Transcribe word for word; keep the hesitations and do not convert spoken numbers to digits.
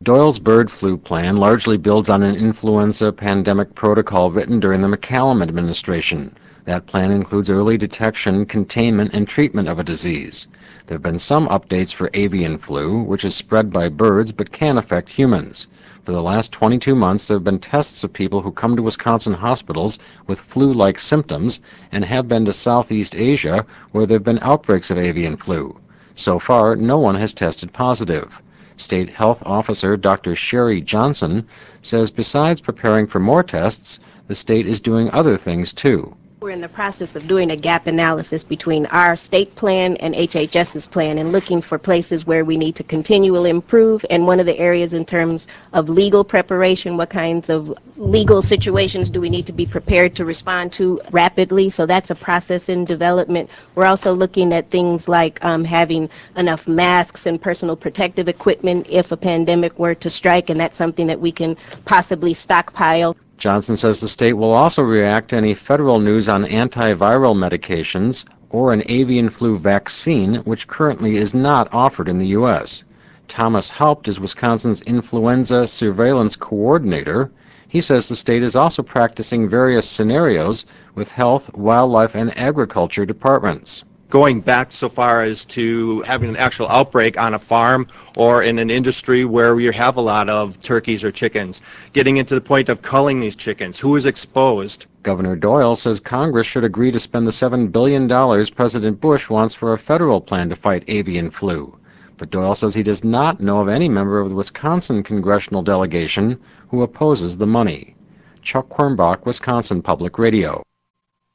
Doyle's bird flu plan largely builds on an influenza pandemic protocol written during the McCallum administration. That plan includes early detection, containment, and treatment of a disease. There have been some updates for avian flu, which is spread by birds but can affect humans. For the last twenty-two months, there have been tests of people who come to Wisconsin hospitals with flu-like symptoms and have been to Southeast Asia, where there have been outbreaks of avian flu. So far, no one has tested positive. State Health Officer Doctor Sherry Johnson says besides preparing for more tests, the state is doing other things too. We're in the process of doing a gap analysis between our state plan and H H S's plan and looking for places where we need to continually improve. And one of the areas in terms of legal preparation, what kinds of legal situations do we need to be prepared to respond to rapidly? So that's a process in development. We're also looking at things like um, having enough masks and personal protective equipment if a pandemic were to strike, and that's something that we can possibly stockpile. Johnson says the state will also react to any federal news on antiviral medications or an avian flu vaccine, which currently is not offered in the U S Thomas Haupt is Wisconsin's influenza surveillance coordinator. He says the state is also practicing various scenarios with health, wildlife, and agriculture departments. Going back so far as to having an actual outbreak on a farm or in an industry where you have a lot of turkeys or chickens, getting into the point of culling these chickens, who is exposed. Governor Doyle says Congress should agree to spend the seven billion dollars President Bush wants for a federal plan to fight avian flu. But Doyle says he does not know of any member of the Wisconsin congressional delegation who opposes the money. Chuck Quirmbach, Wisconsin Public Radio.